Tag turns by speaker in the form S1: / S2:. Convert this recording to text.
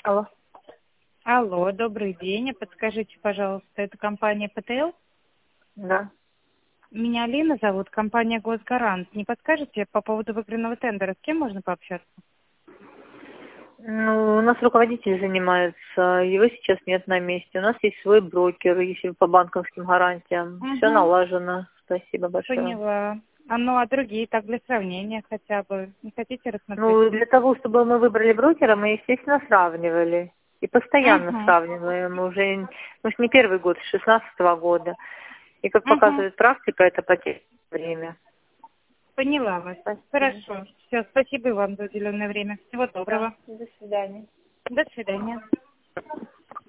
S1: Алло.
S2: Алло, добрый день. Подскажите, пожалуйста, это компания ПТЛ?
S1: Да.
S2: Меня Лина зовут, компания Госгарант. Не подскажете по поводу выигранного тендера, с кем можно пообщаться?
S1: Ну, у нас руководитель занимается, его сейчас нет на месте. У нас есть свой брокер, если по банковским гарантиям. Все
S2: Угу,
S1: налажено. Спасибо большое.
S2: поняла. Ну, а другие, так для сравнения хотя бы. Не хотите рассмотреть?
S1: Ну, для того, чтобы мы выбрали брокера, мы, естественно, сравнивали. И постоянно
S2: Угу,
S1: сравниваем. Мы же не первый год, с 16-го года. И как
S2: угу,
S1: показывает практика, это потеря время.
S2: поняла вас.
S1: Спасибо.
S2: Хорошо. Все, спасибо вам за уделенное время. Всего
S1: Да,
S2: доброго.
S1: до свидания.
S2: До свидания.